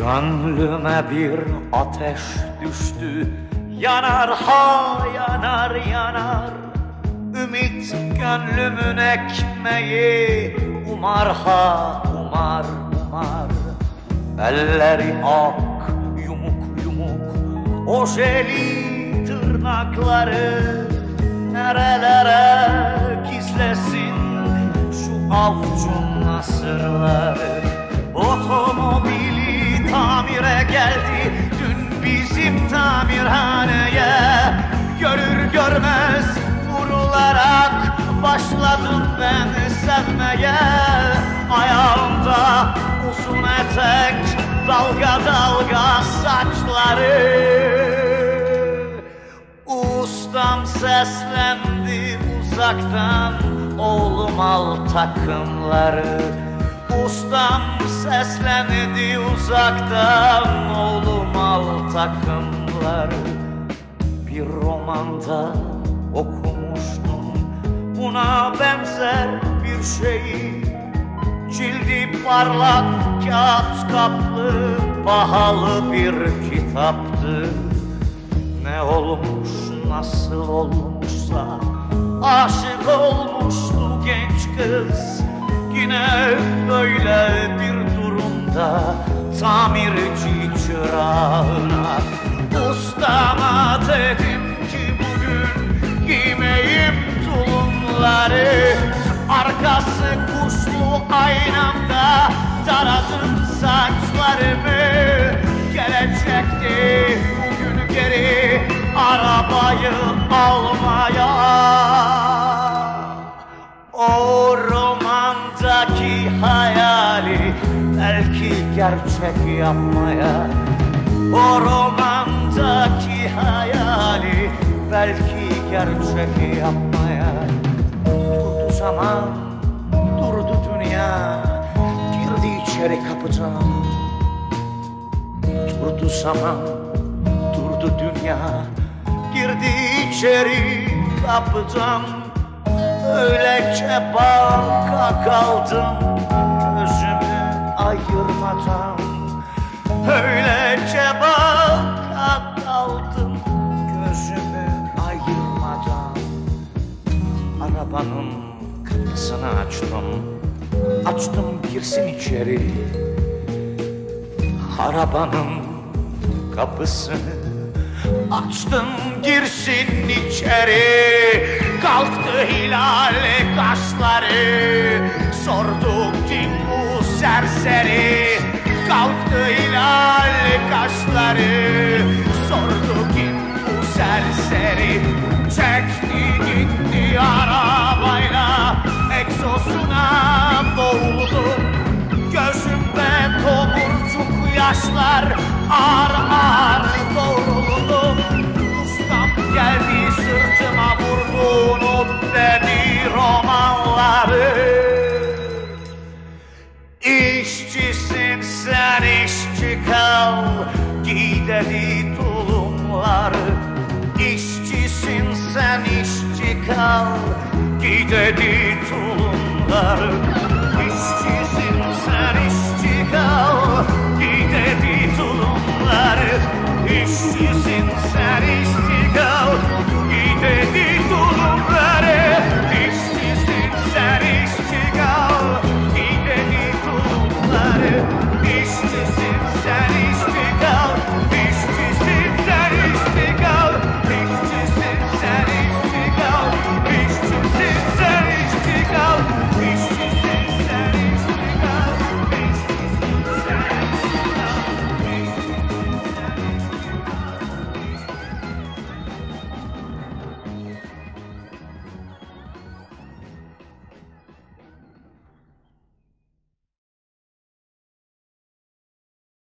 Gönlüme bir ateş düştü, yanar ha yanar yanar. Ümit gönlümün ekmeği, umar ha umar umar. Elleri ak yumuk yumuk, ojeli tırnakları nerelere gizlesin şu avucun nasırları. Otomobili tamire geldi dün bizim tamirhaneye. Görür görmez vurularak başladım ben sevmeye. Ayağımda uzun etek, dalga dalga saçları. Ustam seslendi uzaktan, oğlum al takımları. Ustam seslendi uzaktan, oğlum al takımları. Bir romanda okumuştum buna benzer bir şeyi. Cildi parlak kağıt kaplı, pahalı bir kitaptı. Ne olmuş nasıl olmuşsa aşık olmuştu genç kız. Yine böyle bir durumda tamirci çırağına. Ustama dedim ki bugün giymeyim tulumları. Arkası kuşlu aynamda taradım saçlarımı. Gelecekti bugün geri arabayı almaya. O romandaki hayali belki gerçek yapmaya. O romandaki hayali belki gerçek yapmaya. Durdu zaman, durdu dünya, girdi içeri kapıdan. Durdu zaman, durdu dünya, girdi içeri kapıdan. Öylece baka kaldım gözümü ayırmadan. Öylece baka kaldım gözümü ayırmadan. Arabanın kapısını açtım girsin içeri. Arabanın kapısını açtım girsin içeri. Kalktı hilal kaşları, sordu kim bu serseri. Kalktı hilal kaşları, sordu kim bu serseri. Çekti gitti arabayla, egzozuna boğuldu. Gözümde tomurcuk yaşlar ağır ağır doğruldu. Ustam geldi sırtıma vurdu, unut dedi romanları. İşçisin sen işçi kal, giy dedi tulumları. İşçisin sen işçi kal, giy dedi tulumları. İşçisin sen işçi kal, giy dedi tulumları. İşçisin